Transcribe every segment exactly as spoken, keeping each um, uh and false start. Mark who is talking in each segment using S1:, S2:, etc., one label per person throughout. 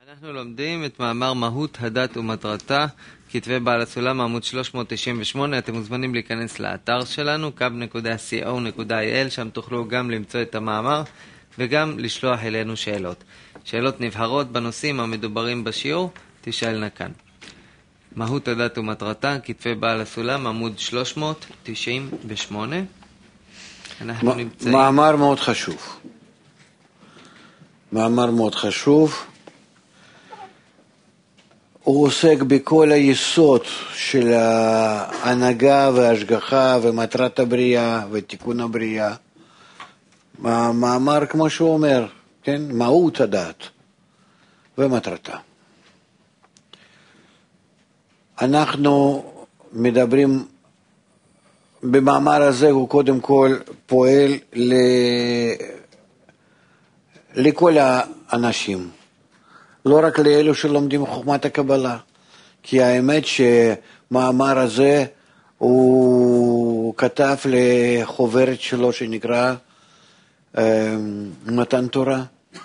S1: אנחנו לומדים את מאמר מהות הדת ומטרתה, כתבי בעל הסולם, עמוד שלוש מאות תשעים ושמונה. אתם מוזמנים להיכנס לאתר שלנו, קאב נקודה סי או נקודה איי אל, שם תוכלו גם למצוא את המאמר וגם לשלוח אלינו שאלות. שאלות נבחרות בנושאים המדוברים בשיעור, תשאלנה כאן. מהות הדת ומטרתה, כתבי בעל הסולם, עמוד שלוש מאות תשעים ושמונה. אנחנו נמצאים...
S2: מאמר מאוד חשוב. מאמר מאוד חשוב. הוא עוסק בכל היסוד של ההנהגה וההשגחה ומטרת הבריאה ותיקון הבריאה. מאמר כמו שהוא אומר, כן? מהות הדת ומטרתה. אנחנו מדברים, במאמר הזה הוא קודם כל פועל ל... לכל האנשים. לא רק לאלו שלומדים חוכמת הקבלה, כי האמת שמאמר הזה הוא כתב לחוברת שלו שנקרא מתן תורה,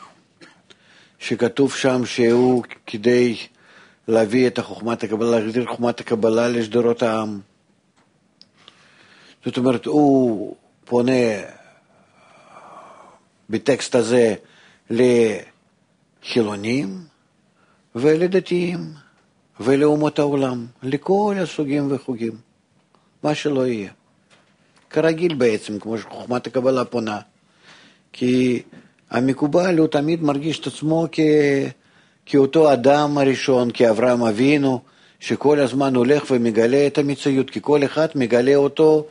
S2: שכתוב שם שהוא כדי להביא את חוכמת הקבלה, להגדיר חוכמת הקבלה לשדרות העם. זאת אומרת, הוא פונה בטקסט הזה לחילונים ולדתיים ולאומות העולם, לכל הסוגים וחוגים, מה שלא יהיה. כרגיל בעצם, כמו שחוכמת הקבלה פונה, כי המקובל הוא תמיד מרגיש את עצמו כ... כאותו אדם הראשון, כאברהם אבינו, שכל הזמן הולך ומגלה את המציאות, כי כל אחד מגלה אותו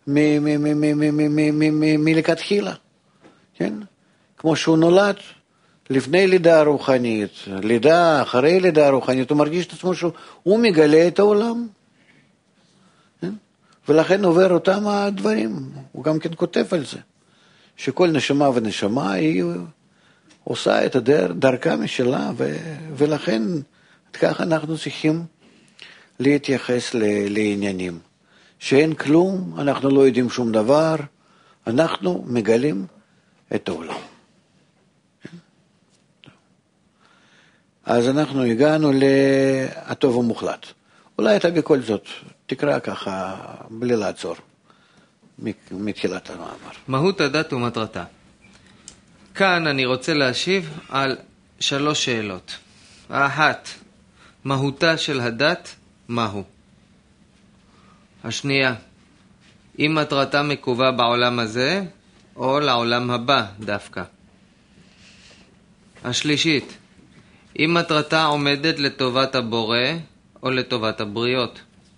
S2: מלכתחילה, כן? כמו שהוא נולד, לפני לידה רוחנית, לידה, אחרי לידה רוחנית, הוא מרגיש את עצמו שהוא מגלה את העולם. כן? ולכן עובר אותם הדברים, הוא גם כן כותב על זה, שכל נשמה ונשמה היא עושה את הדר, דרכה משלה, ו, ולכן ככה אנחנו צריכים להתייחס ל, לעניינים. שאין כלום, אנחנו לא יודעים שום דבר, אנחנו מגלים את העולם. אז אנחנו הגענו לטוב המוחלט. אולי אתה בכל זאת תקרא ככה בלי לעצור מתחילת המאמר.
S1: מהות הדת ומטרתה. כאן אני רוצה להשיב על שלוש שאלות. האחת, מהותה של הדת, מהו? השנייה, אם מטרתה מקובה בעולם הזה או לעולם הבא דווקא. השלישית, אם מטרתה עומדת לטובת הבורא או לטובת הבריות.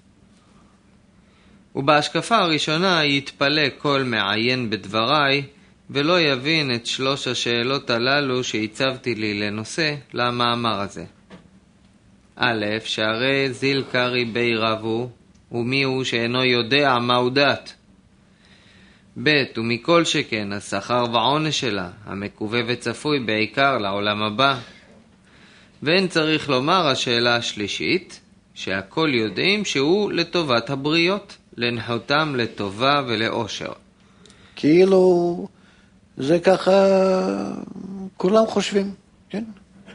S1: ובהשקפה הראשונה יתפלא כל מעיין בדבריי ולא יבין את שלוש השאלות הללו שהצבתי לי לנושא למאמר הזה. א', שהרי זיל קרי בי רבו, ומי הוא שאינו יודע מהו דת. ב', ומכל שכן השכר ועונש שלה, המקווה וצפוי בעיקר לעולם הבא. ואין צריך לומר השאלה השלישית, שהכל יודעים שהוא לטובת הבריות, לנחותם לטובה ולאושר.
S2: כאילו זה ככה כולם חושבים, כן?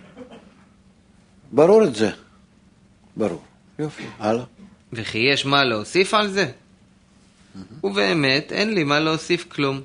S2: ברור את זה, ברור. יופי, הלאה.
S1: וכי יש מה להוסיף על זה? Mm-hmm. ובאמת אין לי מה להוסיף כלום.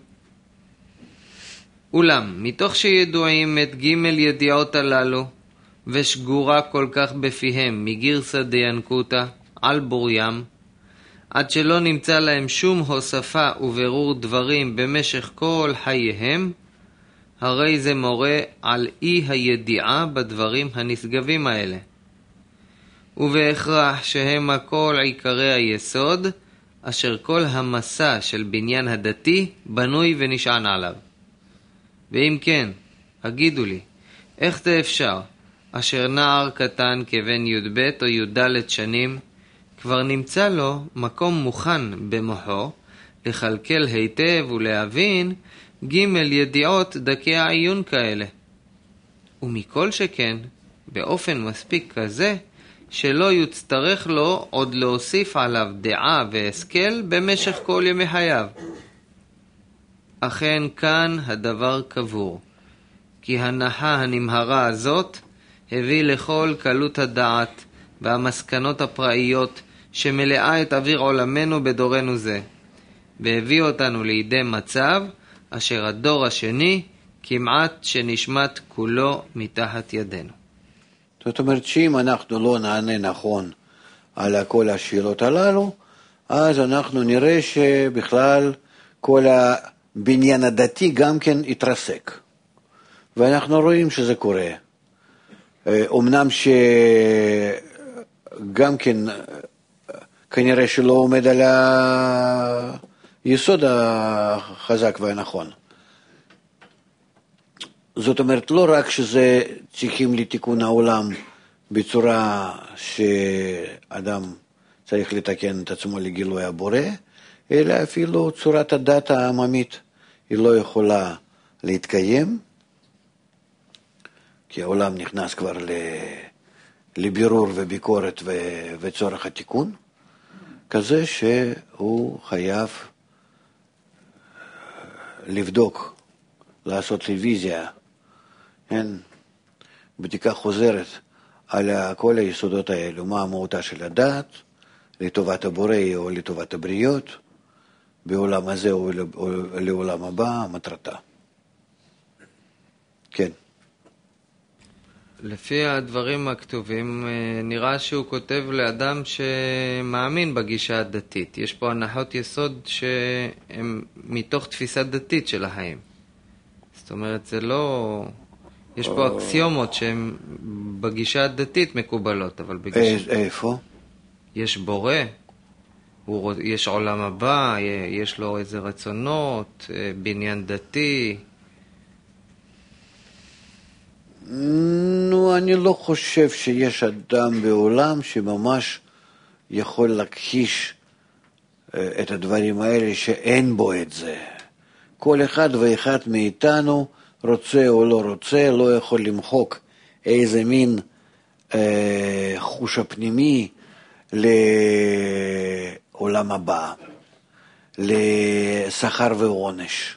S1: אולם, מתוך שידועים את ג' ידיעות הללו, ושגורה כל כך בפיהם מגירסא דיינקותא על בוריים, עד שלא נמצא להם שום הוספה וברור דברים במשך כל חייהם, הרי זה מורה על אי הידיעה בדברים הנשגבים האלה. ובהכרח שהם הכל עיקרי היסוד, אשר כל המסע של בניין הדתי בנוי ונשען עליו. ואם כן, הגידו לי, איך זה אפשר? אשר נער קטן כבן י"ב או י"ד שנים, כבר נמצא לו מקום מוכן במוחו, לכלכל היטב ולהבין ג' ידיעות דקי העיון כאלה. ומכל שכן, באופן מספיק כזה, שלא יצטרך לו עוד להוסיף עליו דעה והשכל במשך כל ימי חייו. אכן כאן הדבר קבור, כי הנחה הנמהרה הזאת הביא לכל קלות הדעת והמסקנות הפראיות שמלאה את אוויר עולמנו בדורנו זה, והביא אותנו לידי מצב אשר הדור השני כמעט שנשמט כולו מתחת ידינו.
S2: זאת אומרת שאם אנחנו לא נענה נכון על כל השאלות הללו, אז אנחנו נראה שבכלל כל הבניין הדתי גם כן התרסק. ואנחנו רואים שזה קורה. אמנם שגם כן כנראה שלא עומד על היסוד החזק והנכון. זאת אומרת, לא רק שזה צריכים לתיקון העולם בצורה שאדם צריך לתקן את עצמו לגילוי הבורא, אלא אפילו צורת הדת העממית היא לא יכולה להתקיים, כי העולם נכנס כבר לבירור וביקורת וצורך התיקון, כזה שהוא חייב לבדוק, לעשות רוויזיה, כן? בדיקה חוזרת על כל היסודות האלו, מה המהותה של הדת, לטובת הבורא או לטובת הבריות, בעולם הזה או לעולם הבא, מטרתה. כן.
S1: לפי הדברים הכתובים, נראה שהוא כותב לאדם שמאמין בגישה הדתית. יש פה הנחות יסוד שהן מתוך תפיסה דתית של החיים. זאת אומרת, זה לא... יש פה אקסיומות שהן בגישה הדתית מקובלות, אבל בגישה...
S2: איפה?
S1: יש בורא, הוא... יש עולם הבא, יש לו איזה רצונות, בניין דתי...
S2: נו, אני לא חושב שיש אדם בעולם שממש יכול להכחיש את הדברים האלה שאין בו את זה. כל אחד ואחד מאיתנו, רוצה או לא רוצה, לא יכול למחוק איזה מין אה, חוש הפנימי לעולם הבא, לשכר ועונש,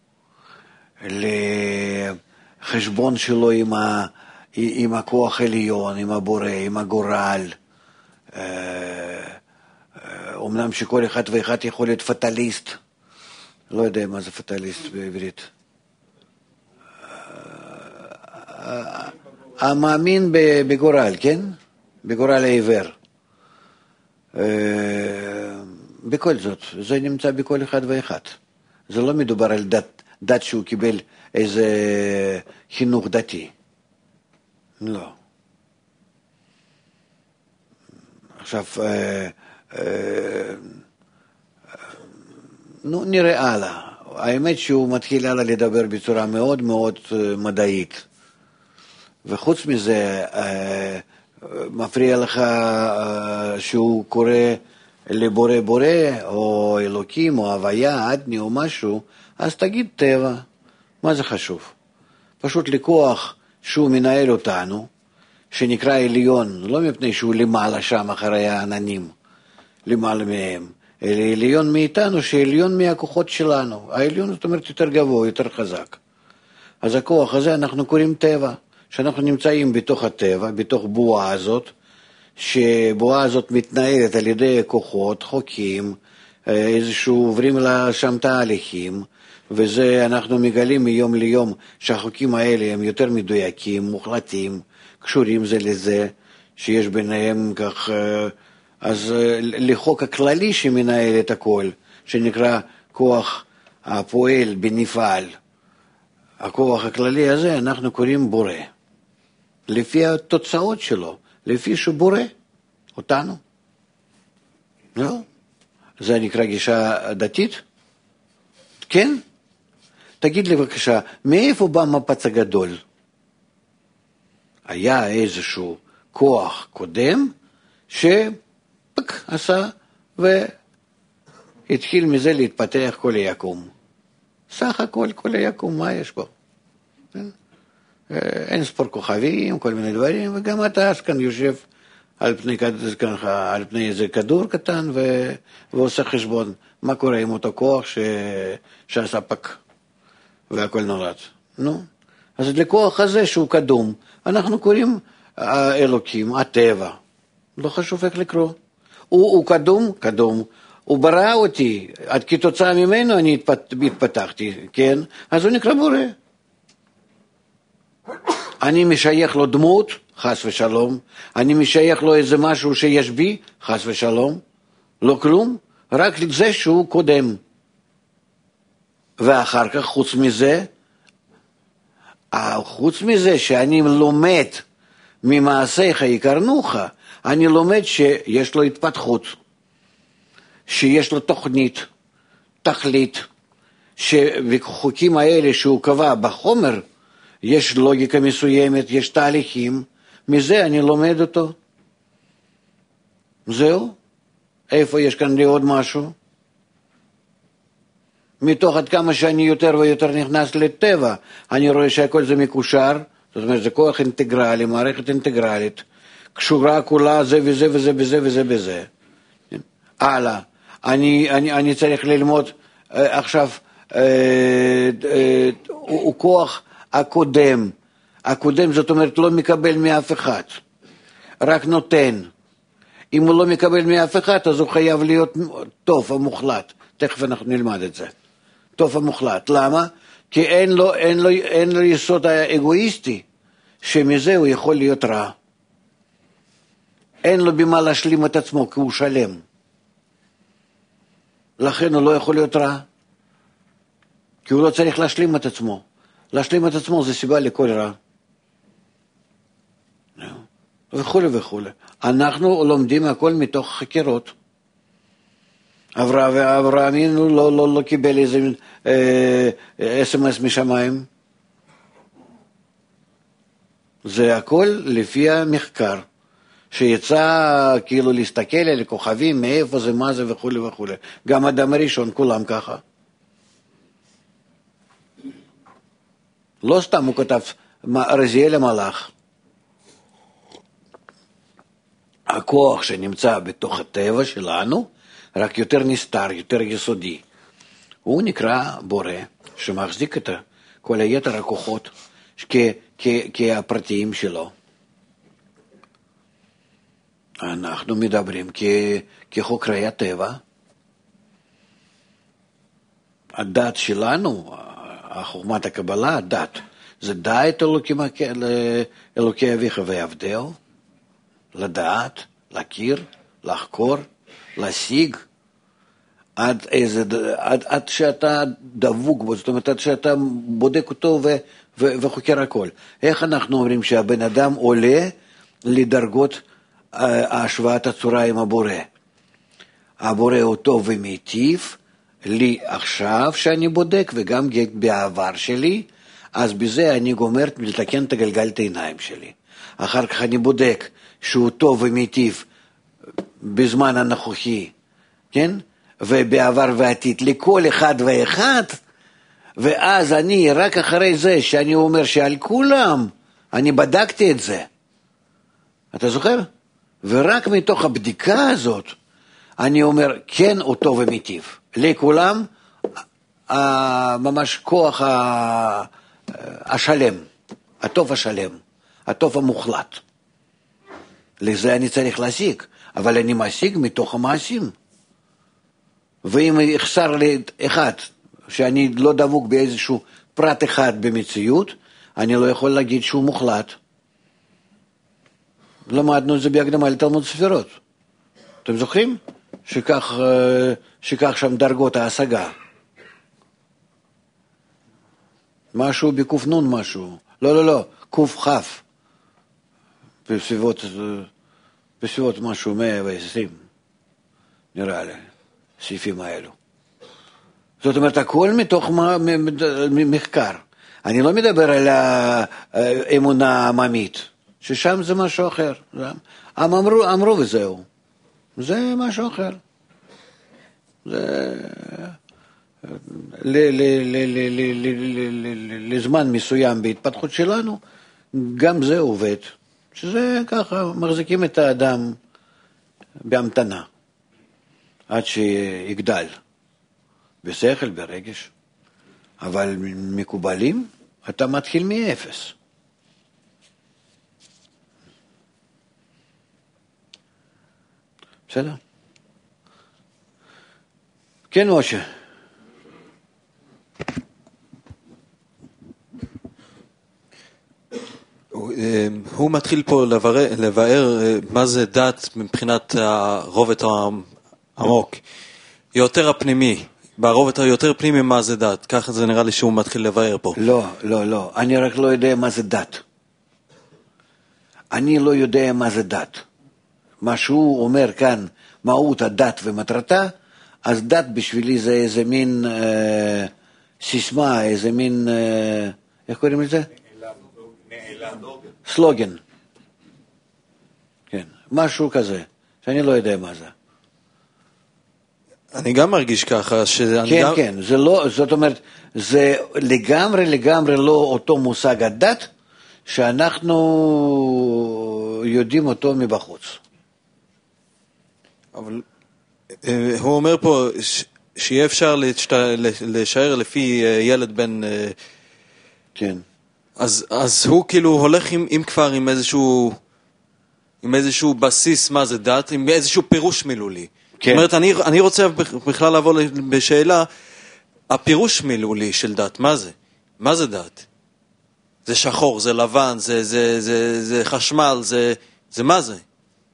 S2: לחשבון שלו עם, ה, עם הכוח העליון, עם הבורא, עם הגורל. אה, אומנם שכל אחד ואחד יכול להיות פטליסט, לא יודע מה זה פטליסט בעברית. המאמין בגורל, כן? בגורל העיוור. בכל זאת, זה נמצא בכל אחד ואחד. זה לא מדובר על דת, דת שהוא קיבל איזה חינוך דתי. לא. עכשיו, נו, נראה הלאה. האמת שהוא מתחיל הלאה לדבר בצורה מאוד מאוד מדעית. וחוץ מזה, מפריע לך שהוא קורא לבורא בורא, או אלוקים, או הוויה, אדני, או משהו, אז תגיד טבע. מה זה חשוב? פשוט לכוח שהוא מנהל אותנו, שנקרא עליון, לא מפני שהוא למעלה שם אחרי העננים, למעלה מהם, אלא עליון מאיתנו, שעליון מהכוחות שלנו. העליון זאת אומרת יותר גבוה, יותר חזק. אז הכוח הזה אנחנו קוראים טבע, שאנחנו נמצאים בתוך הטבע, בתוך בועה הזאת, שבועה הזאת מתנהלת על ידי כוחות, חוקים, איזשהו עוברים לה שם תהליכים, וזה אנחנו מגלים מיום ליום שהחוקים האלה הם יותר מדויקים, מוחלטים, קשורים זה לזה, שיש ביניהם כך, אז לחוק הכללי שמנהל את הכל, שנקרא כוח הפועל בנפעל, הכוח הכללי הזה אנחנו קוראים בורא, לפי התוצאות שלו, לפי שהוא בורא אותנו. לא? זה נקרא גישה דתית? כן? תגיד לי בבקשה, מאיפה בא מפץ הגדול? היה איזשהו כוח קודם שפק עשה והתחיל מזה להתפתח כל היקום. סך הכל כל היקום, מה יש בו? אין ספור כוכבים, כל מיני דברים, וגם אתה אז כאן יושב על פני, על פני איזה כדור קטן ו... ועושה חשבון מה קורה עם אותו כוח ש... שעשה פק והכל נולד. נו, אז לכוח הזה שהוא קדום, אנחנו קוראים אלוקים, הטבע. לא חשוב איך לקרוא. הוא, הוא קדום, קדום. הוא ברא אותי, עד כתוצאה ממנו אני התפת, התפתחתי, כן? אז הוא נקרא בורא. אני משייך לו דמות, חס ושלום. אני משייך לו איזה משהו שיש בי, חס ושלום. לא כלום, רק זה שהוא קודם. ואחר כך, חוץ מזה, חוץ מזה שאני לומד ממעשיך יקרנוך, אני לומד שיש לו התפתחות, שיש לו תוכנית, תכלית, שבחוקים האלה שהוא קבע בחומר, יש לוגיקה מסוימת, יש תהליכים, מזה אני לומד אותו. זהו? איפה יש כאן לי עוד משהו? מתוך עד כמה שאני יותר ויותר נכנס לטבע, אני רואה שהכל זה מקושר, זאת אומרת, זה כוח אינטגרלי, מערכת אינטגרלית, קשורה כולה זה וזה וזה וזה וזה וזה. הלאה, אני, אני, אני צריך ללמוד אה, עכשיו, אה, אה, הוא, הוא כוח הקודם, הקודם זאת אומרת לא מקבל מאף אחד, רק נותן. אם הוא לא מקבל מאף אחד, אז הוא חייב להיות טוב המוחלט, תכף אנחנו נלמד את זה. טוב המוחלט. למה? כי אין לו, אין לו, אין לו יסוד האגואיסטי, שמזה הוא יכול להיות רע. אין לו במה להשלים את עצמו, כי הוא שלם. לכן הוא לא יכול להיות רע. כי הוא לא צריך להשלים את עצמו. להשלים את עצמו זה סיבה לכל רע. וכו' וכו'. אנחנו לומדים הכל מתוך חקירות. אברהם לא, לא, לא קיבל איזה אס אם אס משמיים. זה הכל לפי המחקר, שיצא כאילו להסתכל על הכוכבים, מאיפה זה, מה זה וכו' וכו'. גם אדם הראשון, כולם ככה. לא סתם הוא כתב רזיאל המלאך. הכוח שנמצא בתוך הטבע שלנו, רק יותר נסתר, יותר יסודי. הוא נקרא בורא, שמחזיק את כל היתר הכוחות כפרטיים שלו. אנחנו מדברים כחוקרי הטבע. הדת שלנו, חוכמת הקבלה, הדת, זה דע את אלוקים, אלוקי אביך ועבדהו, לדעת, להכיר, לחקור, להשיג, עד, איזה, עד, עד שאתה דבוק בו, זאת אומרת, עד שאתה בודק אותו ו, ו, וחוקר הכל. איך אנחנו אומרים שהבן אדם עולה לדרגות השוואת הצורה עם הבורא? הבורא הוא טוב ומיטיב, לי עכשיו שאני בודק, וגם בעבר שלי, אז בזה אני גומר לתקן את הגלגל את העיניים שלי. אחר כך אני בודק שהוא טוב ומיטיב בזמן הנוכחי, כן? ובעבר ועתיד, לכל אחד ואחד, ואז אני, רק אחרי זה שאני אומר שעל כולם, אני בדקתי את זה. אתה זוכר? ורק מתוך הבדיקה הזאת, אני אומר, כן, הוא טוב ומיטיב. לכולם, ממש כוח השלם, הטוב השלם, הטוב המוחלט. לזה אני צריך להשיג, אבל אני משיג מתוך המעשים. ואם יחסר לי אחד, שאני לא דבוק באיזשהו פרט אחד במציאות, אני לא יכול להגיד שהוא מוחלט. למדנו את זה בהקדמה לתלמוד ספירות. אתם זוכרים? שכך, שכך שם דרגות ההשגה. משהו בקופנון משהו. לא, לא, לא, קוף חף. בסביבות, בסביבות משהו מאה ועשרים. נראה לי. סעיפים האלו. זאת אומרת, הכל מתוך מחקר. אני לא מדבר על האמונה העממית, ששם זה משהו אחר. הם אמרו, אמרו וזהו. זה משהו אחר. זה לזמן מסוים בהתפתחות שלנו, גם זה עובד. שזה ככה, מחזיקים את האדם בהמתנה. עד שיגדל, בשכל, ברגש. אבל מקובלים, אתה מתחיל מאפס. בסדר? כן, משה.
S3: הוא מתחיל פה לבאר, לבאר מה זה דת מבחינת הרובד העמוק, יותר הפנימי, ברובד היותר פנימי מה זה דת, ככה זה נראה לי שהוא מתחיל לבאר פה.
S2: לא, לא, לא, אני רק לא יודע מה זה דת. אני לא יודע מה זה דת. מה שהוא אומר כאן, מהות הדת ומטרתה, אז דת בשבילי זה איזה מין אה, סיסמה, איזה מין, אה, איך קוראים לזה? סלוגן. כן, משהו כזה, שאני לא יודע מה זה.
S3: אני גם מרגיש ככה, שאני
S2: כן,
S3: גם...
S2: כן, זה לא, זאת אומרת, זה לגמרי, לגמרי לא אותו מושג הדת, שאנחנו יודעים אותו מבחוץ.
S3: אבל הוא אומר פה ש... שיהיה אפשר לשת... לשער לפי ילד בן...
S2: כן.
S3: אז, אז הוא כאילו הולך עם, עם כבר עם איזשהו, עם איזשהו בסיס מה זה דת, עם איזשהו פירוש מילולי.
S2: כן.
S3: זאת אומרת, אני, אני רוצה בכלל לבוא בשאלה, הפירוש מילולי של דת, מה זה? מה זה דת? זה שחור, זה לבן, זה, זה, זה, זה חשמל, זה, זה מה זה?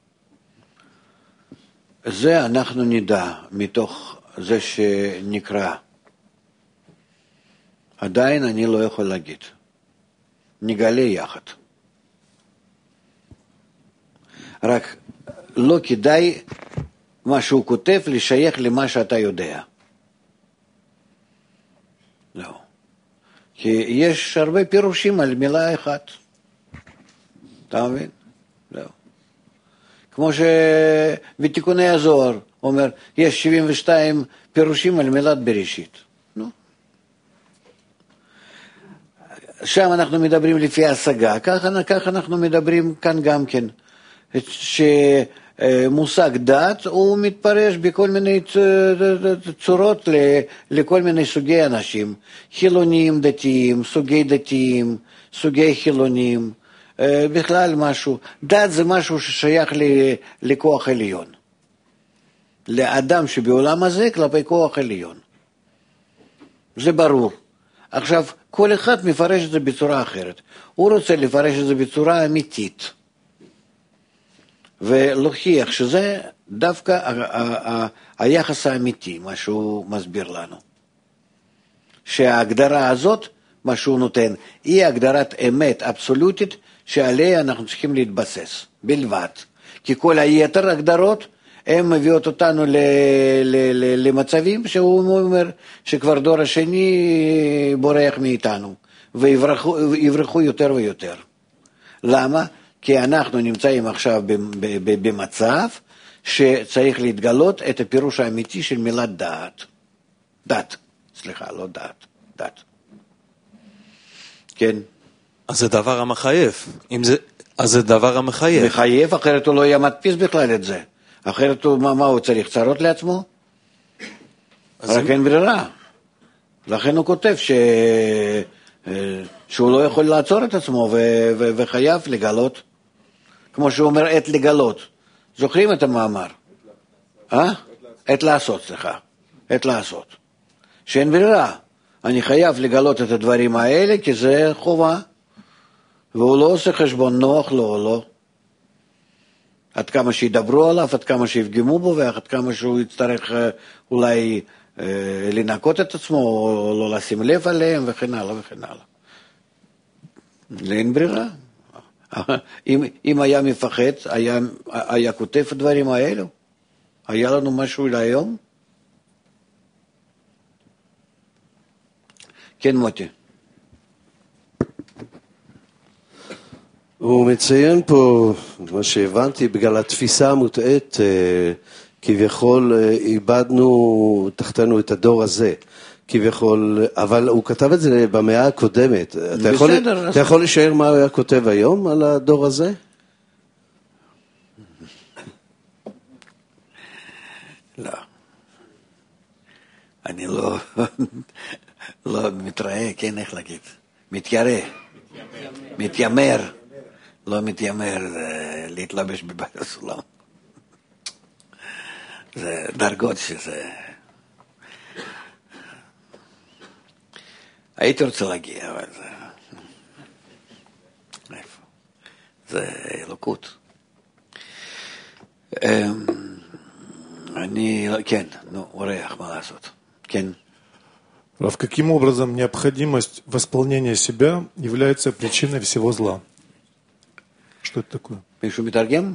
S2: זה אנחנו נדע מתוך זה שנקרא. עדיין אני לא יכול להגיד. נגלה יחד. רק לא כדאי מה שהוא כותב לשייך למה שאתה יודע. לא. כי יש הרבה פירושים על מילה אחת. אתה מבין? לא. כמו שבתיקוני הזוהר אומר, יש שבעים ושתיים פירושים על מילת בראשית. נו. שם אנחנו מדברים לפי השגה, ככה, ככה אנחנו מדברים כאן גם כן, שמושג דת הוא מתפרש בכל מיני צורות לכל מיני סוגי אנשים, חילונים דתיים, סוגי דתיים, סוגי חילונים, בכלל משהו, דת זה משהו ששייך לכוח עליון, לאדם שבעולם הזה כלפי כוח עליון, זה ברור. עכשיו, כל אחד מפרש את זה בצורה אחרת. הוא רוצה לפרש את זה בצורה אמיתית. ולהוכיח שזה דווקא ה- ה- ה- היחס האמיתי, מה שהוא מסביר לנו. שההגדרה הזאת, מה שהוא נותן, היא הגדרת אמת אבסולוטית, שעליה אנחנו צריכים להתבסס, בלבד. כי כל היתר הגדרות, הם מביאות אותנו ל- ל- ל- למצבים שהוא אומר שכבר דור השני בורח מאיתנו, ויברחו יותר ויותר. למה? כי אנחנו נמצאים עכשיו במצב שצריך להתגלות את הפירוש האמיתי של מילת דת. דת, סליחה, לא דת, דת. כן.
S3: אז זה דבר המחייב. אם זה, אז זה דבר המחייב.
S2: מחייב, אחרת הוא לא יהיה מדפיס בכלל את זה. אחרת הוא, מה, מה הוא צריך? צרות לעצמו? רק אין ברירה. לכן הוא כותב ש... שהוא לא יכול לעצור את עצמו ו... ו... וחייב לגלות. כמו שהוא אומר, עת לגלות. זוכרים את המאמר? אה? עת לעשות, סליחה. עת לעשות. שאין ברירה. אני חייב לגלות את הדברים האלה, כי זה חובה. והוא לא עושה חשבון נוח לו או לא. עד כמה שידברו עליו, עד כמה שיפגמו בו, ועד כמה שהוא יצטרך אולי אה, לנקות את עצמו, או לא לשים לב עליהם, וכן הלאה וכן הלאה. אין ברירה. אם, אם היה מפחד, היה, היה כותב את הדברים האלו, היה לנו משהו להיום? כן, מוטי.
S4: הוא מציין פה, מה שהבנתי, בגלל התפיסה המוטעית, כביכול איבדנו תחתנו את הדור הזה, כביכול, אבל הוא כתב את זה במאה הקודמת. אתה יכול, אתה יכול לשער מה הוא היה כותב היום על הדור הזה?
S2: לא. אני לא, לא מתראה, כן, איך להגיד. מתיירא, מתיימר, לא מתיימר להתלבש בבית הסולם. זה דרגות שזה... הייתי רוצה להגיע, אבל זה... איפה? זה אלוקות. אני... כן, נו, אורח, מה לעשות? כן.
S5: Рав, каким образом необходимость восполнения себя является причиной всего зла? Что это такое?
S2: מישהו מתרגם?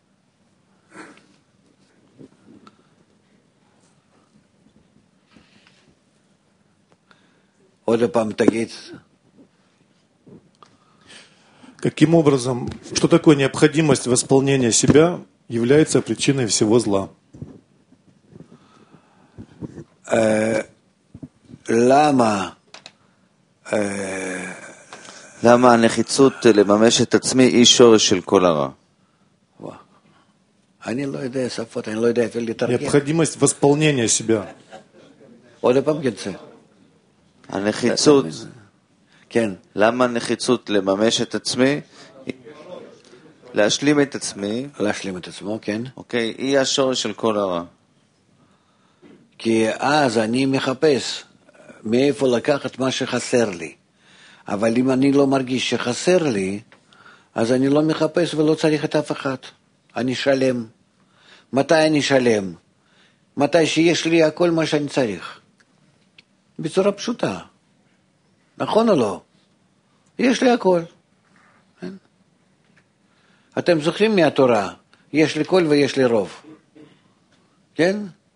S2: עוד פעם תגיד.
S5: Каким образом, что такое необходимость восполнения себя является причиной всего зла?
S2: למה?
S6: למה הנחיצות לממש את עצמי היא שורש של כל הרע?
S2: אני לא יודע שפות, אני לא יודע אפילו לתרגם.
S5: Необходимость восполнения себя.
S2: עוד פעם גצה.
S6: הנחיצות,
S2: כן.
S6: למה הנחיצות לממש את עצמי, להשלים את עצמי,
S2: להשלים את עצמו, כן.
S6: אוקיי, היא השורש של כל הרע.
S2: כי אז אני מחפש מאיפה לקחת מה שחסר לי. אבל אם אני לא מרגיש שחסר לי, אז אני לא מחפש ולא צריך את אף אחד. אני שלם. מתי אני שלם? מתי שיש לי הכל מה שאני צריך. בצורה פשוטה. נכון או לא? יש לי הכל. כן? אתם זוכרים מהתורה, יש לי קול ויש לי רוב. כן?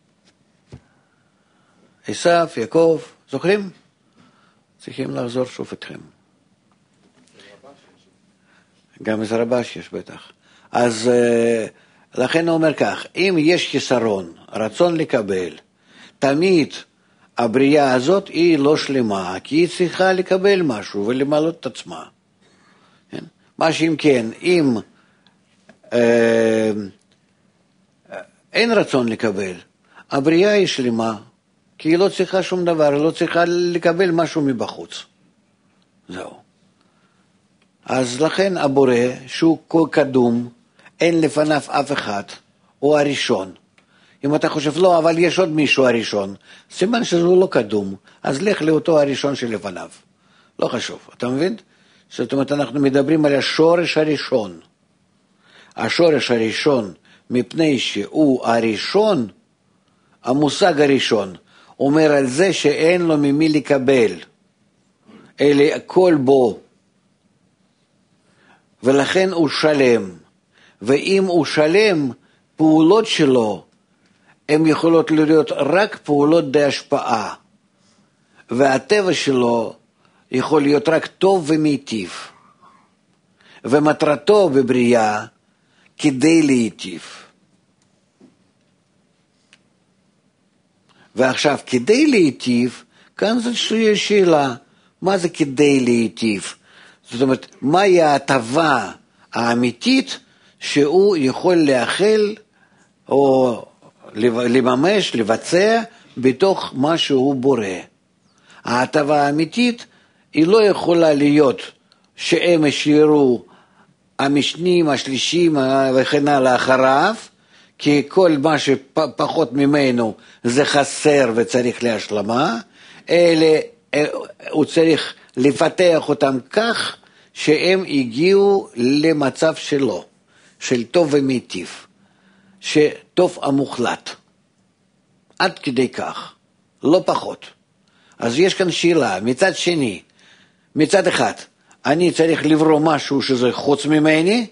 S2: עשיו, יעקב, זוכרים? צריכים לחזור שוב אתכם. גם איזה רבש יש בטח. אז לכן הוא אומר כך, אם יש חיסרון, רצון לקבל, תמיד הבריאה הזאת היא לא שלמה, כי היא צריכה לקבל משהו ולמלות את עצמה. כן? מה שאם כן, אם אה, אין רצון לקבל, הבריאה היא שלמה, כי היא לא צריכה שום דבר, היא לא צריכה לקבל משהו מבחוץ. זהו. אז לכן הבורא, שהוא כה קדום, אין לפניו אף אחד, הוא הראשון. אם אתה חושב, לא, אבל יש עוד מישהו הראשון, סימן שהוא לא קדום, אז לך לאותו הראשון שלפניו. לא חשוב, אתה מבין? זאת אומרת, אנחנו מדברים על השורש הראשון. השורש הראשון, מפני שהוא הראשון, המושג הראשון, אומר על זה שאין לו ממי לקבל, אלא הכל בו. ולכן הוא שלם. ואם הוא שלם, פעולות שלו, הן יכולות להיות רק פעולות די השפעה. והטבע שלו יכול להיות רק טוב ומיטיב. ומטרתו בבריאה כדי להיטיב. ועכשיו, כדי להיטיב, כאן זאת שאלה, מה זה כדי להיטיב? זאת אומרת, מהי ההטבה האמיתית שהוא יכול לאחל או לממש, לבצע בתוך מה שהוא בורא. ההטבה האמיתית היא לא יכולה להיות שהם ישאירו המשנים, השלישים וכן הלאה אחריו, כי כל מה שפחות ממנו זה חסר וצריך להשלמה, אלא הוא צריך לפתח אותם כך שהם הגיעו למצב שלו, של טוב ומיטיב, שטוב המוחלט. עד כדי כך, לא פחות. אז יש כאן שאלה, מצד שני, מצד אחד, אני צריך לברוא משהו שזה חוץ ממני,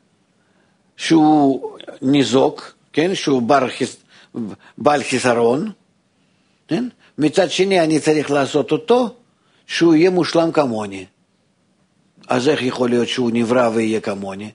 S2: שהוא ניזוק, כן? שהוא בר חיס... בעל חיסרון, כן? מצד שני אני צריך לעשות אותו, שהוא יהיה מושלם כמוני. אז איך יכול להיות שהוא נברא ויהיה כמוני?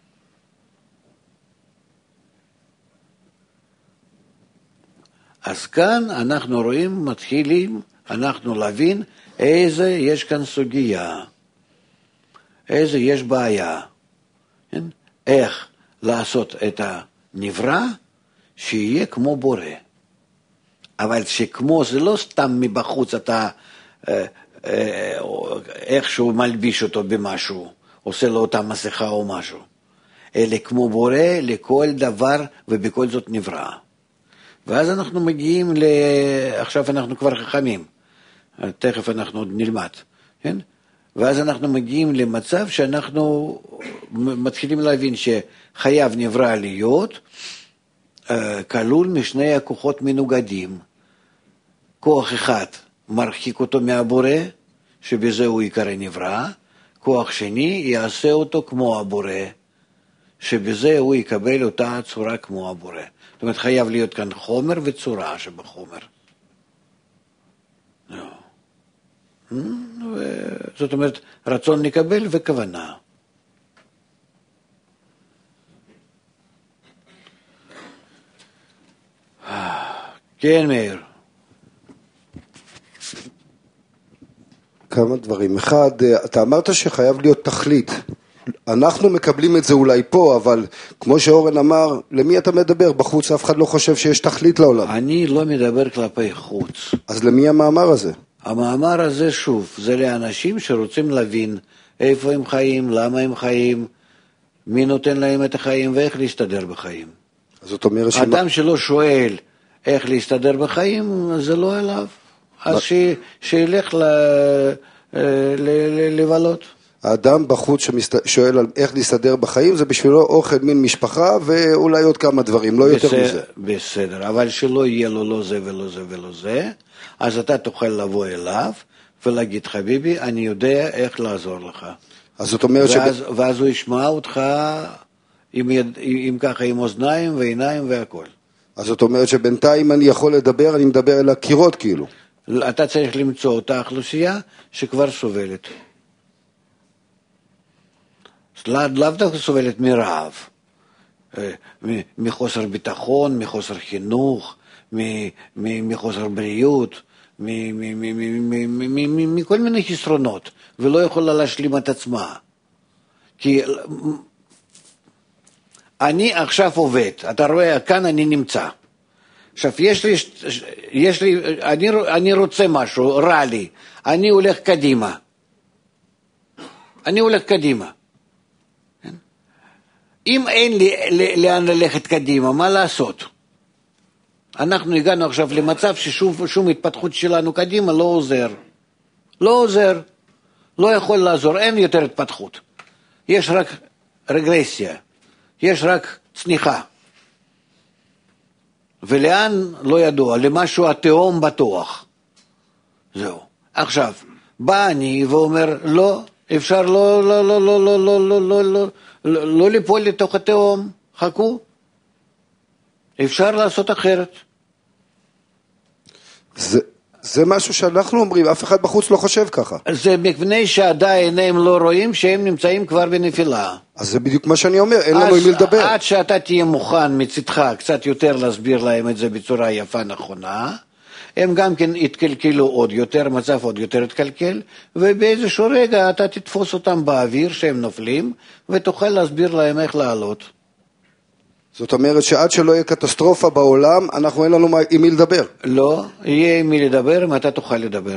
S2: אז כאן אנחנו רואים, מתחילים, אנחנו להבין איזה יש כאן סוגיה, איזה יש בעיה, כן? איך לעשות את הנברא שיהיה כמו בורא. אבל שכמו זה לא סתם מבחוץ אתה אה, איך שהוא מלביש אותו במשהו, עושה לו אותה מסכה או משהו, אלא כמו בורא לכל דבר ובכל זאת נברא. ואז אנחנו מגיעים, ל... עכשיו אנחנו כבר חכמים, תכף אנחנו עוד נלמד, כן? ואז אנחנו מגיעים למצב שאנחנו מתחילים להבין שחייב נברא להיות כלול משני הכוחות מנוגדים. כוח אחד מרחיק אותו מהבורא, שבזה הוא עיקר נברא, כוח שני יעשה אותו כמו הבורא, שבזה הוא יקבל אותה צורה כמו הבורא. זאת אומרת, חייב להיות כאן חומר וצורה שבחומר. זאת אומרת, רצון לקבל וכוונה. כן, מאיר.
S7: כמה דברים. אחד, אתה אמרת שחייב להיות תכלית. אנחנו מקבלים את זה אולי פה, אבל כמו שאורן אמר, למי אתה מדבר? בחוץ אף אחד לא חושב שיש תכלית לעולם.
S2: אני לא מדבר כלפי חוץ.
S7: אז למי המאמר הזה?
S2: המאמר הזה, שוב, זה לאנשים שרוצים להבין איפה הם חיים, למה הם חיים, מי נותן להם את החיים ואיך להסתדר בחיים.
S7: אז זאת אומרת
S2: אדם שלא שואל איך להסתדר בחיים, זה לא אליו. אז ש... שילך ל... ל... לבלות.
S7: האדם בחוץ ששואל על איך להסתדר בחיים, זה בשבילו אוכל מין משפחה ואולי עוד כמה דברים, לא יותר
S2: בסדר,
S7: מזה.
S2: בסדר, אבל שלא יהיה לו לא זה ולא זה ולא זה, אז אתה תוכל לבוא אליו ולהגיד, חביבי, אני יודע איך לעזור לך.
S7: אז זאת אומרת
S2: ואז,
S7: שב...
S2: ואז הוא ישמע אותך עם, יד... עם ככה, עם אוזניים ועיניים והכל.
S7: אז זאת אומרת שבינתיים אני יכול לדבר, אני מדבר אל הקירות כאילו.
S2: אתה צריך למצוא אותה אוכלוסייה שכבר סובלת. לאו דווקא סובלת מרעב, מחוסר ביטחון, מחוסר חינוך, מחוסר בריאות, מכל מיני חסרונות, ולא יכולה להשלים את עצמה. כי אני עכשיו עובד, אתה רואה, כאן אני נמצא. עכשיו, יש לי, יש לי, אני, אני רוצה משהו, רע לי, אני הולך קדימה. אני הולך קדימה. אם אין לי לאן ללכת קדימה, מה לעשות? אנחנו הגענו עכשיו למצב ששום התפתחות שלנו קדימה לא עוזר. לא עוזר. לא יכול לעזור, אין יותר התפתחות. יש רק רגרסיה. יש רק צניחה. ולאן לא ידוע, למשהו התהום בטוח. זהו. עכשיו, בא אני ואומר, לא, אפשר לא, לא, לא, לא, לא, לא, לא, לא, לא, לא, לא ליפול לתוך התהום, חכו. אפשר לעשות אחרת.
S7: זה, זה משהו שאנחנו אומרים, אף אחד בחוץ לא חושב ככה.
S2: זה מפני שעדיין הם לא רואים שהם נמצאים כבר בנפילה.
S7: אז זה בדיוק מה שאני אומר, אין לנו עם מי לדבר.
S2: עד שאתה תהיה מוכן מצדך קצת יותר להסביר להם את זה בצורה יפה נכונה, הם גם כן יתקלקלו עוד יותר, מצב עוד יותר יתקלקל, ובאיזשהו רגע אתה תתפוס אותם באוויר שהם נופלים, ותוכל להסביר להם איך לעלות.
S7: זאת אומרת שעד שלא יהיה קטסטרופה בעולם, אנחנו אין לנו עם מי לדבר.
S2: לא, יהיה עם מי לדבר אם אתה תוכל לדבר.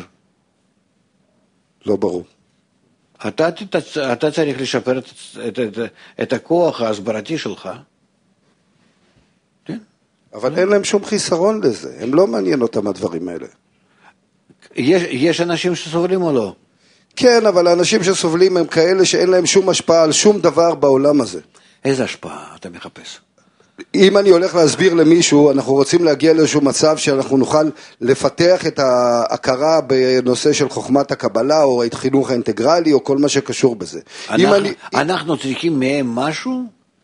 S7: לא ברור.
S2: אתה, אתה, אתה צריך לשפר את, את, את, את הכוח ההסברתי שלך. כן?
S7: אבל אין להם שום חיסרון לזה, הם לא מעניין אותם הדברים האלה.
S2: יש, יש אנשים שסובלים או לא?
S7: כן, אבל האנשים שסובלים הם כאלה שאין להם שום השפעה על שום דבר בעולם הזה.
S2: איזה השפעה אתה מחפש?
S7: אם אני הולך להסביר למישהו, אנחנו רוצים להגיע לאיזשהו מצב שאנחנו נוכל לפתח את ההכרה בנושא של חוכמת הקבלה, או החינוך האינטגרלי, או כל מה שקשור בזה.
S2: אנחנו,
S7: אני...
S2: אנחנו צריכים מהם משהו?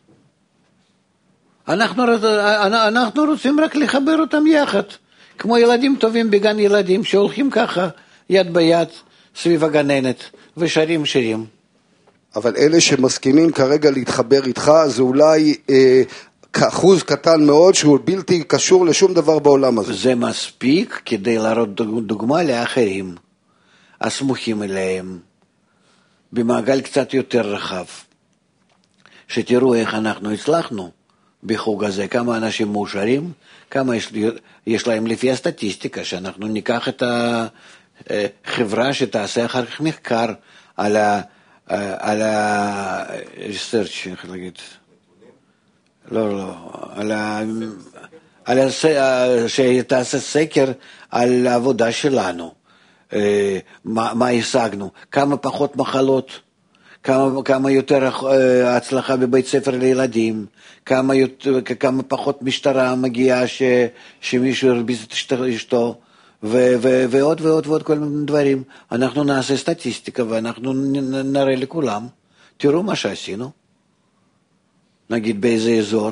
S2: אנחנו, אנחנו רוצים רק לחבר אותם יחד, כמו ילדים טובים בגן ילדים, שהולכים ככה, יד ביד, סביב הגננת, ושרים שירים.
S7: אבל אלה שמסכימים כרגע להתחבר איתך, זה אולי... אה, אחוז קטן מאוד שהוא בלתי קשור לשום דבר בעולם הזה.
S2: זה מספיק כדי להראות דוגמה לאחרים, הסמוכים אליהם, במעגל קצת יותר רחב. שתראו איך אנחנו הצלחנו בחוג הזה, כמה אנשים מאושרים, כמה יש, יש להם לפי הסטטיסטיקה, שאנחנו ניקח את, ה, אה, חברה שתעשה אחר כך מחקר על ה... על ה... research, איך להגיד? לא, לא, על ה... על ה... שתעשה סקר על העבודה שלנו, מה, מה השגנו, כמה פחות מחלות, כמה, כמה יותר הצלחה בבית ספר לילדים, כמה, יותר, כמה פחות משטרה מגיעה ש, שמישהו הרביץ את אשתו, ו, ו, ועוד ועוד ועוד כל מיני דברים. אנחנו נעשה סטטיסטיקה ואנחנו נראה לכולם, תראו מה שעשינו, נגיד באיזה אזור,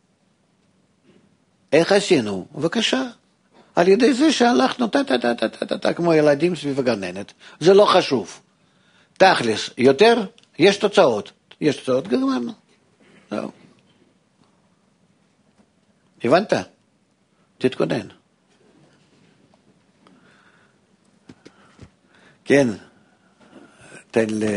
S2: איך עשינו? בבקשה. על ידי זה שהלכנו טה טה טה טה טה טה טה כמו ילדים סביב הגננת. זה לא חשוב. תכלס, יותר, יש תוצאות. יש תוצאות, גמרנו. זהו. הבנת? תתכונן. כן. תן ל...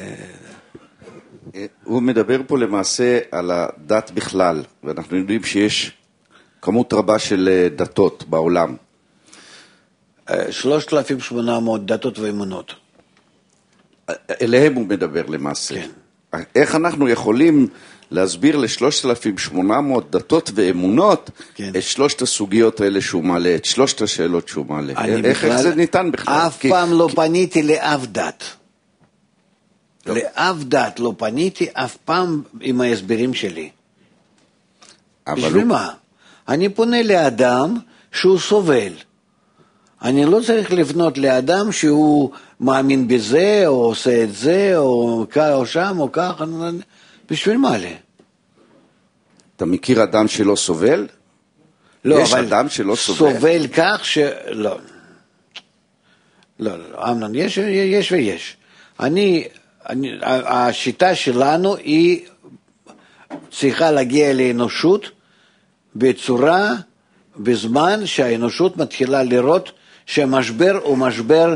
S8: הוא מדבר פה למעשה על הדת בכלל, ואנחנו יודעים שיש כמות רבה של דתות בעולם.
S2: שלושת אלפים ושמונה מאות דתות ואמונות.
S8: אליהם הוא מדבר למעשה.
S2: כן.
S8: איך אנחנו יכולים להסביר ל-שלושת אלפים ושמונה מאות דתות ואמונות
S2: כן.
S8: את שלושת הסוגיות האלה שהוא מעלה, את שלושת השאלות שהוא מעלה? איך,
S2: בכלל,
S8: איך זה ניתן בכלל?
S2: אף
S8: כי,
S2: פעם לא
S8: כי...
S2: פניתי לאף דת.
S8: טוב.
S2: לאף דת לא פניתי אף פעם עם ההסברים שלי. בשביל
S8: הוא...
S2: מה? אני פונה לאדם שהוא סובל. אני לא צריך לפנות לאדם שהוא מאמין בזה, או עושה את זה, או כאן או שם, או כך. בשביל מה לי?
S8: אתה מכיר אדם שלא סובל?
S2: לא,
S8: יש
S2: אבל
S8: אדם שלא סובל.
S2: סובל כך ש... לא. לא, לא, אמנון, יש, יש ויש. אני, אני, השיטה שלנו היא צריכה להגיע לאנושות בצורה, בזמן שהאנושות מתחילה לראות שהמשבר הוא משבר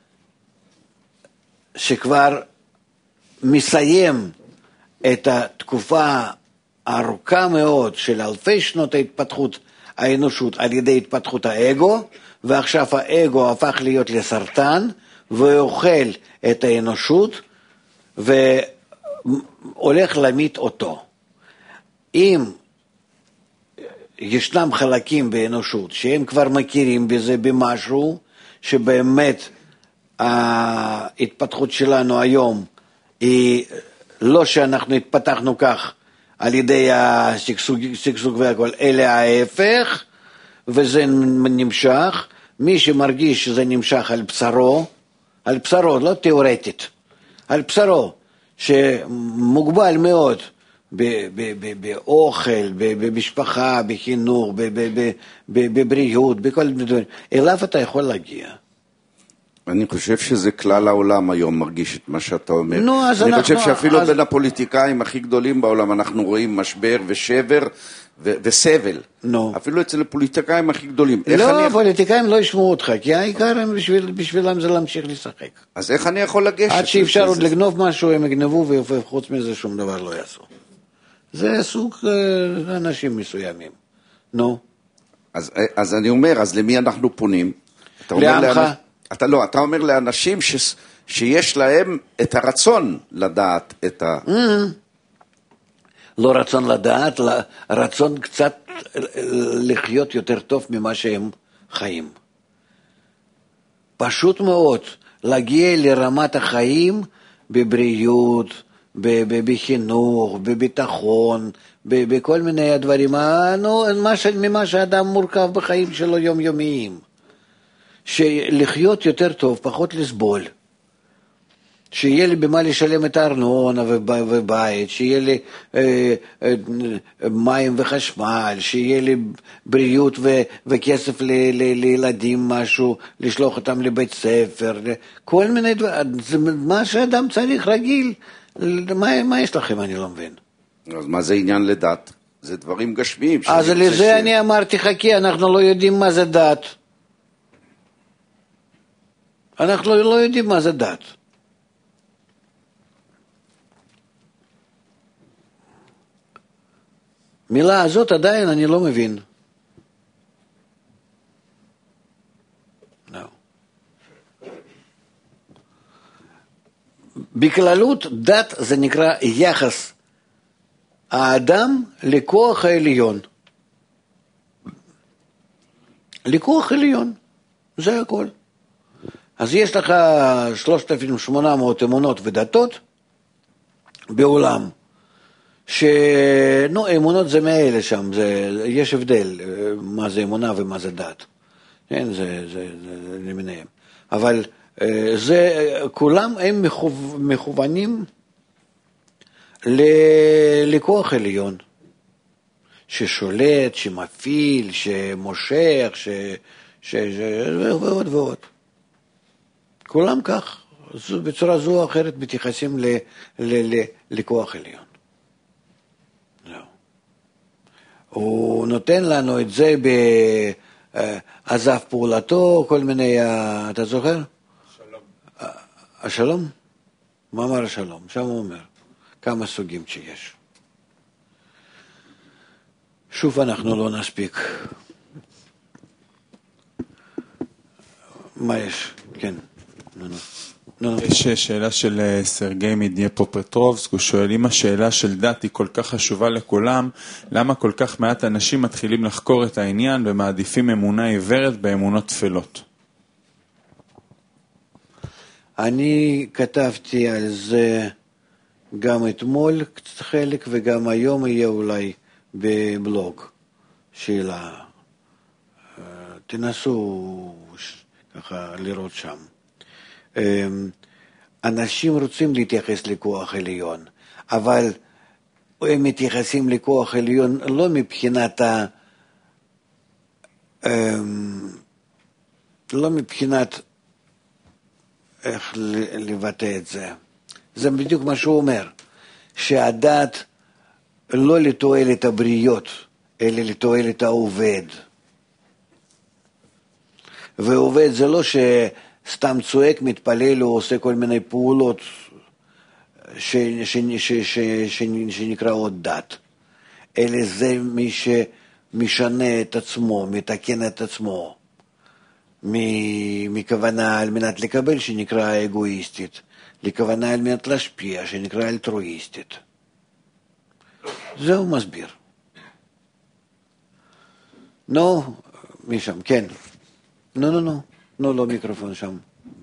S2: שכבר מסיים את התקופה הארוכה מאוד של אלפי שנות ההתפתחות האנושות על ידי התפתחות האגו, ועכשיו האגו הפך להיות לסרטן ואוכל את האנושות והולך להמית אותו. אם ישנם חלקים באנושות שהם כבר מכירים בזה במשהו, שבאמת ההתפתחות שלנו היום היא לא שאנחנו התפתחנו כך על ידי השגשוג והכל, אלא ההפך, וזה נמשך. מי שמרגיש שזה נמשך על בשרו, על בשרו, לא תיאורטית, על בשרו, שמוגבל מאוד באוכל, במשפחה, בחינוך, בבריאות, בכל מיני דברים, אליו אתה יכול להגיע.
S8: אני חושב שזה כלל העולם היום מרגיש את מה שאתה אומר.
S2: נו, אז
S8: אני
S2: אנחנו...
S8: חושב שאפילו
S2: אז...
S8: בין הפוליטיקאים הכי גדולים בעולם אנחנו רואים משבר ושבר ו- וסבל.
S2: נו.
S8: אפילו אצל הפוליטיקאים הכי גדולים.
S2: לא,
S8: אני...
S2: הפוליטיקאים לא ישמעו אותך, כי העיקר הם בשביל, בשבילם זה להמשיך לשחק.
S8: אז איך אני יכול לגשת?
S2: עד שאפשר עוד
S8: זה...
S2: לגנוב משהו, הם יגנבו, וחוץ מזה שום דבר לא יעשו. זה סוג אנשים מסוימים. נו.
S8: אז, אז אני אומר, אז למי אנחנו פונים? אתה אומר
S2: לעמך?
S8: לאנ... אתה לא, אתה אומר לאנשים ש... שיש להם את הרצון לדעת את ה...
S2: Mm. לא רצון לדעת, רצון קצת לחיות יותר טוב ממה שהם חיים. פשוט מאוד, להגיע לרמת החיים בבריאות, בחינוך, בביטחון, בכל מיני הדברים, ממה שאדם מורכב בחיים שלו יומיומיים. שלחיות יותר טוב, פחות לסבול. שיהיה לי במה לשלם את הארנונה ובית, שיהיה לי אה, אה, מים וחשמל, שיהיה לי בריאות ו, וכסף ל, ל, לילדים, משהו, לשלוח אותם לבית ספר, כל מיני דברים, מה שאדם צריך רגיל, מה, מה יש לכם, אני לא מבין.
S8: אז מה זה עניין לדת? זה דברים גשמיים.
S2: אז לזה ש... אני אמרתי, חכי, אנחנו לא יודעים מה זה דת. אנחנו לא יודעים מה זה דת. מילה הזאת עדיין אני לא מבין. לא. בכללות דת זה נקרא יחס האדם לכוח העליון. לכוח עליון, זה הכל. אז יש לך שלושת אלפים ושמונה מאות אמונות ודתות בעולם, שנו, אמונות זה מאלה שם, זה, יש הבדל מה זה אמונה ומה זה דת. כן, זה, זה, זה למיניהם. אבל זה, כולם הם מכו, מכוונים ל, לכוח עליון, ששולט, שמפעיל, שמושך, ש, ש, ש, ועוד ועוד. כולם כך, בצורה זו או אחרת מתייחסים ל, ל, ל, לכוח עליון. לא. הוא נותן לנו את זה בעזב פעולתו, כל מיני, אתה זוכר? שלום. השלום? מה אמר השלום? שם הוא אומר, כמה סוגים שיש. שוב אנחנו לא נספיק. מה יש? כן. נו, נו. נו.
S9: יש שאלה של סרגי מדניפרופטרובסק, הוא שואל, אם השאלה של דת היא כל כך חשובה לכולם, למה כל כך מעט אנשים מתחילים לחקור את העניין ומעדיפים אמונה עיוורת באמונות תפלות? אני
S2: כתבתי על זה גם אתמול קצת חלק, וגם היום יהיה אולי בבלוג. שאלה. תנסו ככה לראות שם. אנשים רוצים להתייחס לכוח עליון, אבל הם מתייחסים לכוח עליון לא מבחינת ה... לא מבחינת איך לבטא את זה. זה בדיוק מה שהוא אומר, שהדת לא לתועלת הבריות, אלא לתועלת העובד. ועובד זה לא שסתם צועק, מתפלל או עושה כל מיני פעולות ש, ש, ש, ש, ש, שנקראות דת, אלא זה מי שמשנה את עצמו, מתקן את עצמו, מכוונה על מנת לקבל שנקרא אגואיסטית, לכוונה על מנת להשפיע שנקרא אלטרואיסטית. זהו מסביר. נו, מי שם? כן. נו, נו, נו. נו, לא מיקרופון שם.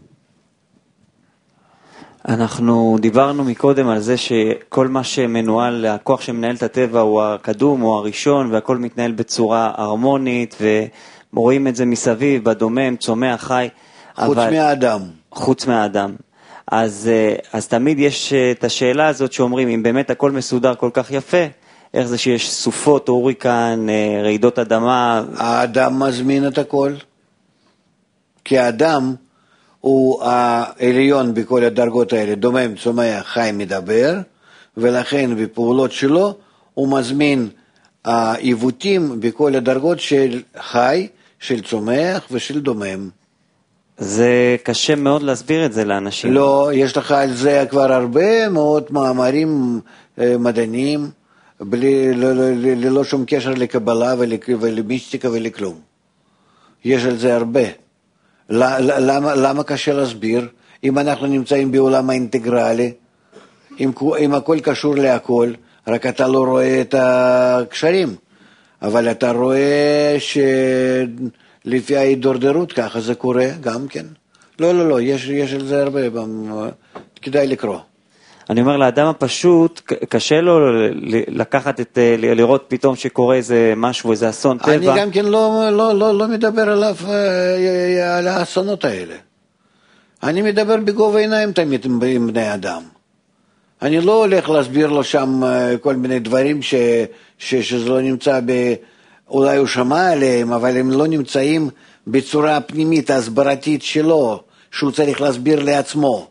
S10: אנחנו דיברנו מקודם על זה שכל מה שמנוהל, הכוח שמנהל את הטבע הוא הקדום או הראשון, והכל מתנהל בצורה הרמונית, ורואים את זה מסביב, בדומם, צומח, חי.
S2: חוץ אבל... מהאדם.
S10: חוץ מהאדם. אז, אז תמיד יש את השאלה הזאת שאומרים, אם באמת הכל מסודר כל כך יפה, איך זה שיש סופות, הוריקן, רעידות אדמה?
S2: האדם מזמין את הכל. כי האדם הוא העליון בכל הדרגות האלה, דומם, צומח, חי, מדבר, ולכן בפעולות שלו הוא מזמין העיוותים בכל הדרגות של חי, של צומח ושל דומם.
S10: זה קשה מאוד להסביר את זה לאנשים.
S2: לא, יש לך על זה כבר הרבה מאוד מאמרים מדעניים, בלי, ללא שום קשר לקבלה ולמיסטיקה ולכלום. יש על זה הרבה. למה, למה קשה להסביר? אם אנחנו נמצאים בעולם האינטגרלי, אם, אם הכל קשור להכל, רק אתה לא רואה את הקשרים, אבל אתה רואה שלפי ההידרדרות ככה זה קורה גם כן. לא, לא, לא, יש, יש על זה הרבה, כדאי לקרוא.
S10: אני אומר, לאדם הפשוט, קשה לו לקחת את, לראות פתאום שקורה איזה משהו, איזה אסון טבע.
S2: אני גם כן לא, לא, לא, לא מדבר עליו, על האסונות האלה. אני מדבר בגובה עיניים תמיד עם בני אדם. אני לא הולך להסביר לו שם כל מיני דברים ש, ש, שזה לא נמצא ב... אולי הוא שמע עליהם, אבל הם לא נמצאים בצורה הפנימית, ההסברתית שלו, שהוא צריך להסביר לעצמו.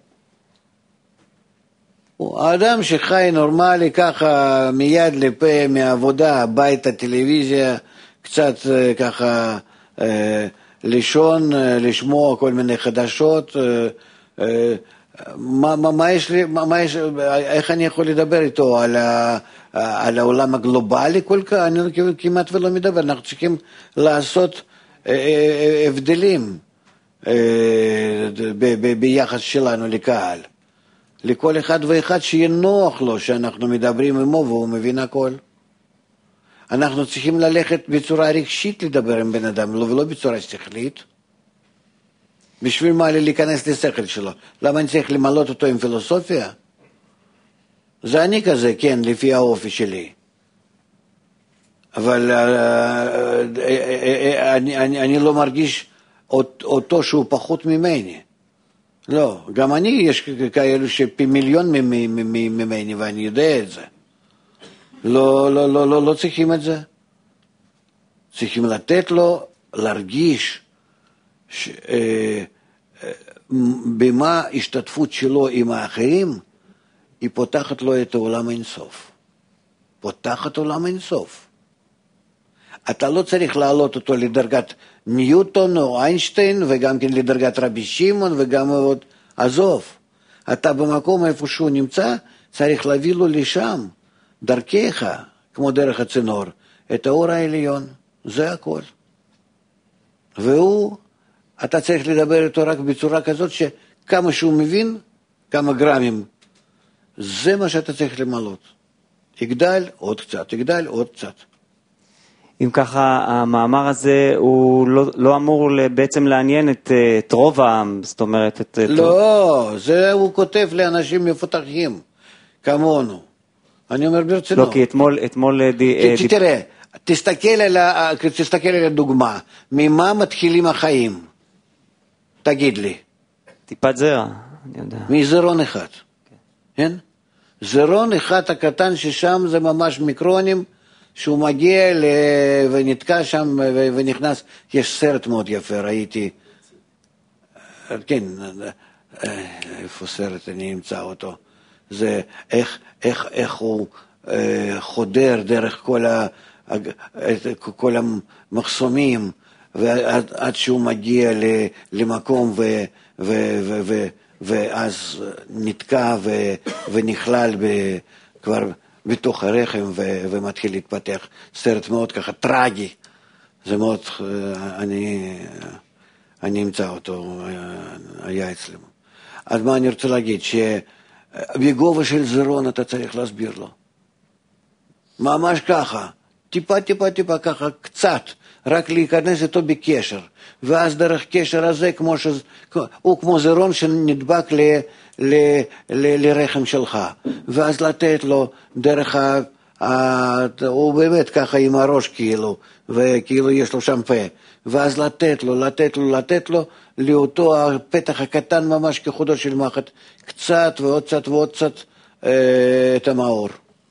S2: האדם שחי נורמלי ככה מיד לפה, מהעבודה, הבית, הטלוויזיה, קצת ככה אה, לישון, לשמוע כל מיני חדשות, אה, אה, מה, מה, מה יש לי, מה, מה יש, איך אני יכול לדבר איתו על, ה, על העולם הגלובלי כל כך? אני כמעט ולא מדבר, אנחנו צריכים לעשות אה, אה, הבדלים אה, ב, ב, ביחס שלנו לקהל. לכל אחד ואחד שיהיה נוח לו שאנחנו מדברים עמו והוא מבין הכל. אנחנו צריכים ללכת בצורה רגשית לדבר עם בן אדם, ולא בצורה שכלית. בשביל מה לי להיכנס לשכל שלו? למה אני צריך למלות אותו עם פילוסופיה? זה אני כזה, כן, לפי האופי שלי. אבל אני, אני, אני לא מרגיש אותו שהוא פחות ממני. לא, גם אני, יש כאלו שפי מיליון ממני, ואני יודע את זה. לא, לא, לא, לא, לא צריכים את זה. צריכים לתת לו להרגיש ש, אה, אה, במה השתתפות שלו עם האחרים, היא פותחת לו את העולם אינסוף. פותחת עולם אינסוף. אתה לא צריך להעלות אותו לדרגת ניוטון או איינשטיין, וגם כן לדרגת רבי שמעון, וגם עוד, עזוב. אתה במקום איפה שהוא נמצא, צריך להביא לו לשם, דרכך, כמו דרך הצינור, את האור העליון. זה הכל. והוא, אתה צריך לדבר איתו רק בצורה כזאת, שכמה שהוא מבין, כמה גרמים, זה מה שאתה צריך למלות. יגדל עוד קצת, יגדל עוד קצת.
S10: אם ככה, המאמר הזה הוא לא, לא אמור בעצם לעניין את, את רוב העם, זאת אומרת... את,
S2: לא, את... זה הוא כותב לאנשים מפותחים, כמונו. אני אומר ברצינות.
S10: לא, כי אתמול... אתמול די,
S2: ת, תראה, תסתכל על, תסתכל על הדוגמה, ממה מתחילים החיים? תגיד לי.
S10: טיפת זרע, אני יודע.
S2: מזרון אחד. כן? זרון אחד הקטן ששם זה ממש מיקרונים, שהוא מגיע ל... ונתקע שם ו... ונכנס, יש סרט מאוד יפה, ראיתי, כן, איפה סרט, אני אמצא אותו, זה איך, איך, איך הוא אה, חודר דרך כל, ה... כל המחסומים, ועד עד שהוא מגיע ל... למקום ו... ו... ו... ו... ואז נתקע ו... ונכלל ב... כבר... בתוך הרחם ו- ומתחיל להתפתח. סרט מאוד ככה טרגי. זה מאוד, אני, אני אמצא אותו, היה אצלנו. אז מה אני רוצה להגיד? שבגובה של זרון אתה צריך להסביר לו. ממש ככה. טיפה, טיפה, טיפה ככה, קצת. רק להיכנס איתו בקשר. ואז דרך קשר הזה, כמו ש... הוא כמו זרון שנדבק ל... ל... ל... לרחם שלך. ואז לתת לו דרך ה... ה... הוא באמת ככה עם הראש כאילו, וכאילו יש לו שם פה. ואז לתת לו, לתת לו, לתת לו, לאותו הפתח הקטן ממש כחודו של מחט, קצת ועוד קצת ועוד קצת אה, את המאור.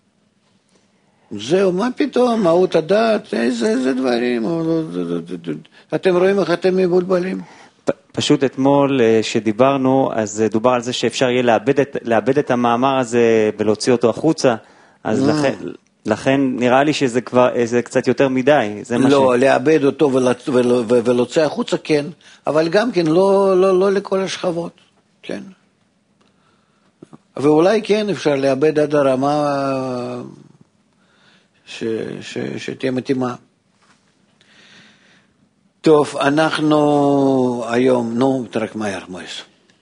S2: זהו, מה פתאום, מהות הדעת, איזה, איזה דברים, אתם רואים איך אתם מבולבלים?
S10: פשוט אתמול שדיברנו, אז דובר על זה שאפשר יהיה לאבד את, לאבד את המאמר הזה ולהוציא אותו החוצה, אז לכן, לכן נראה לי שזה כבר, זה קצת יותר מדי. זה מה
S2: לא,
S10: ש...
S2: לאבד אותו ולהוציא החוצה כן, אבל גם כן לא, לא, לא לכל השכבות, כן. ואולי כן אפשר לאבד עד הרמה... ש, ש, שתהיה מתאימה. טוב, אנחנו היום, נו, תרק מהר, מויס.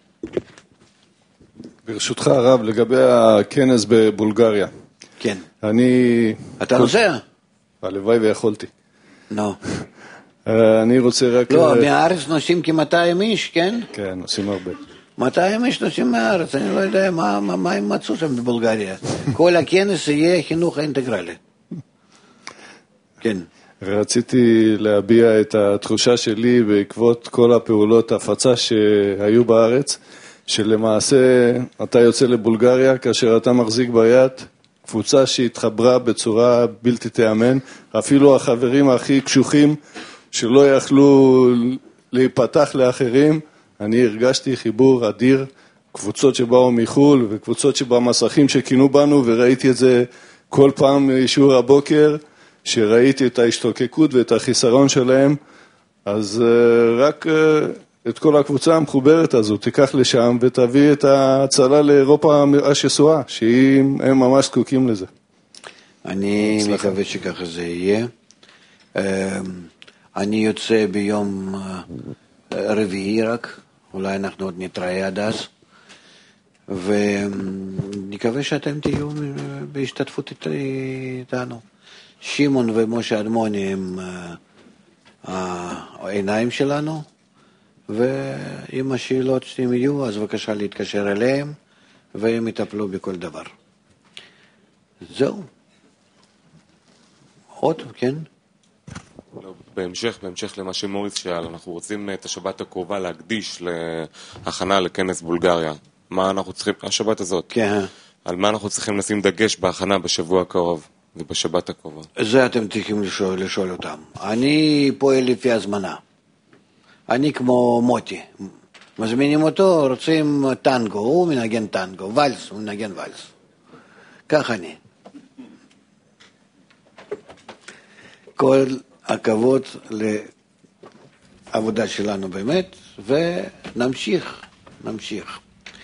S11: ברשותך הרב, לגבי הכנס בבולגריה.
S2: כן.
S11: אני...
S2: אתה נוסע?
S11: הלוואי ויכולתי.
S2: נו.
S11: אני רוצה רק...
S2: לא, מהארץ נוסעים כ-מאתיים איש, כן?
S11: כן, נוסעים הרבה.
S2: מאתיים איש נוסעים מהארץ, אני לא יודע מה, מה, מה הם מצאו שם בבולגריה. כל הכנס יהיה חינוך האינטגרלי. כן.
S11: רציתי להביע את התחושה שלי בעקבות כל הפעולות ההפצה שהיו בארץ, שלמעשה אתה יוצא לבולגריה כאשר אתה מחזיק ביד קבוצה שהתחברה בצורה בלתי תאמן, אפילו החברים הכי קשוחים שלא יכלו להיפתח לאחרים, אני הרגשתי חיבור אדיר, קבוצות שבאו מחול וקבוצות שבמסכים שכינו בנו, וראיתי את זה כל פעם שיעור הבוקר, שראיתי את ההשתוקקות ואת החיסרון שלהם, אז רק את כל הקבוצה המחוברת הזו תיקח לשם ותביא את ההצלה לאירופה השסועה, שהם ממש זקוקים לזה.
S2: אני מקווה שככה זה יהיה. אני יוצא ביום רביעי רק, אולי אנחנו עוד נתראה עד אז. ונקווה שאתם תהיו בהשתתפות איתנו. שמעון ומשה אדמוני הם העיניים שלנו, ואם השאלות שהם יהיו, אז בבקשה להתקשר אליהם, והם יטפלו בכל דבר. זהו. עוד, כן?
S12: בהמשך, בהמשך למה שמוריס שאל, אנחנו רוצים את השבת הקרובה להקדיש להכנה לכנס בולגריה. מה אנחנו צריכים, השבת הזאת,
S2: כן.
S12: על מה אנחנו צריכים לשים דגש בהכנה בשבוע הקרוב ובשבת הקרובה?
S2: זה אתם צריכים לשאול, לשאול אותם. אני פועל לפי הזמנה. אני כמו מוטי. מזמינים אותו, רוצים טנגו, הוא מנגן טנגו, ולס, הוא מנגן ולס. כך אני. כל הכבוד לעבודה שלנו באמת, ונמשיך, נמשיך.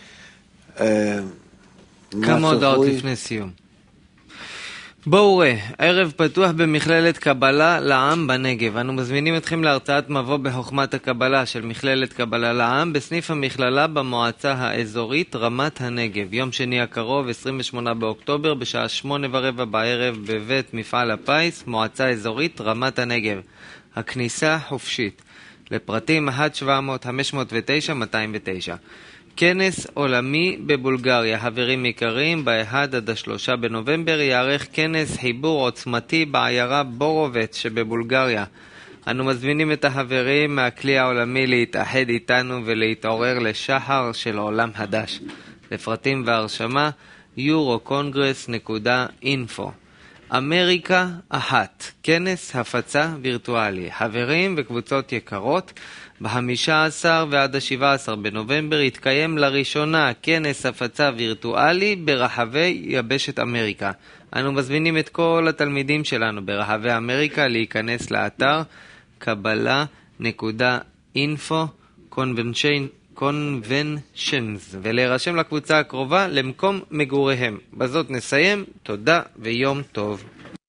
S1: כמה הודעות לפני סיום. בואו ראה, ערב פתוח במכללת קבלה לעם בנגב. אנו מזמינים אתכם להרצאת מבוא בחוכמת הקבלה של מכללת קבלה לעם בסניף המכללה במועצה האזורית רמת הנגב. יום שני הקרוב, עשרים ושמונה באוקטובר, בשעה שמונה ורבע בערב בבית מפעל הפיס, מועצה אזורית רמת הנגב. הכניסה חופשית. לפרטים אחת שבע מאות חמש מאות ותשע מאתיים ותשע. כנס עולמי בבולגריה. חברים יקרים, ב-אחד עד השלושה בנובמבר יערך כנס חיבור עוצמתי בעיירה בורובץ שבבולגריה. אנו מזמינים את החברים מהכלי העולמי להתאחד איתנו ולהתעורר לשחר של עולם חדש. לפרטים והרשמה יורוקונגרס נקודה אינפו. אמריקה אחת, כנס הפצה וירטואלי. חברים וקבוצות יקרות, ב-חמישה עשר ועד ה-שבעה עשר בנובמבר יתקיים לראשונה כנס הפצה וירטואלי ברחבי יבשת אמריקה. אנו מזמינים את כל התלמידים שלנו ברחבי אמריקה להיכנס לאתר קבלה נקודה אינפו קונבנשנס ולהירשם לקבוצה הקרובה למקום מגוריהם. בזאת נסיים, תודה ויום טוב.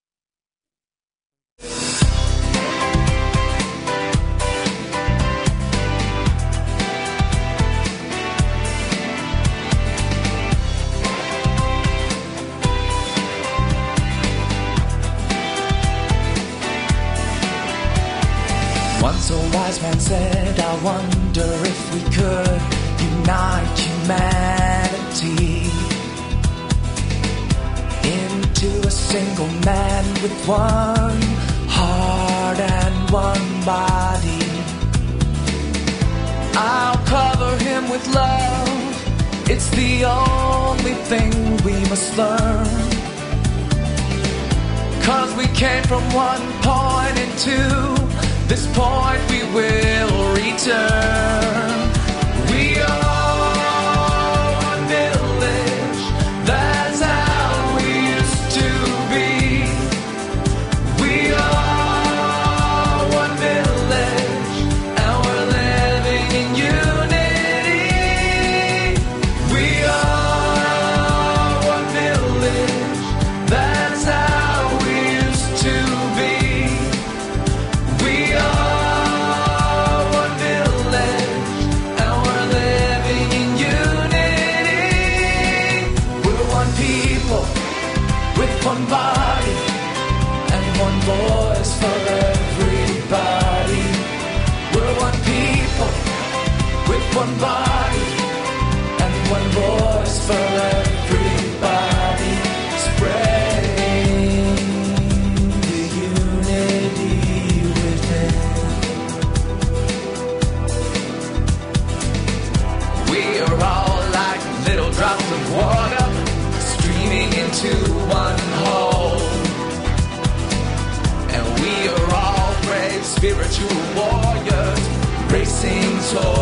S13: Once a wise man said, I wonder if we could unite humanity into a single man with one heart and one body. I'll cover him with love, it's the only thing we must learn. 'Cause we came from one point into this point we will return. We are one village, that's how we used to be. We are one village, and we're living in unity. We are one village, that's how we used to be. We are one village, and we're living in unity. We're one people, with one body, and one voice for everybody. We're one people, with one body, and one voice for everybody. Spreading the unity within. We are all like little drops of water streaming into one hole. And we are all brave spiritual warriors racing toward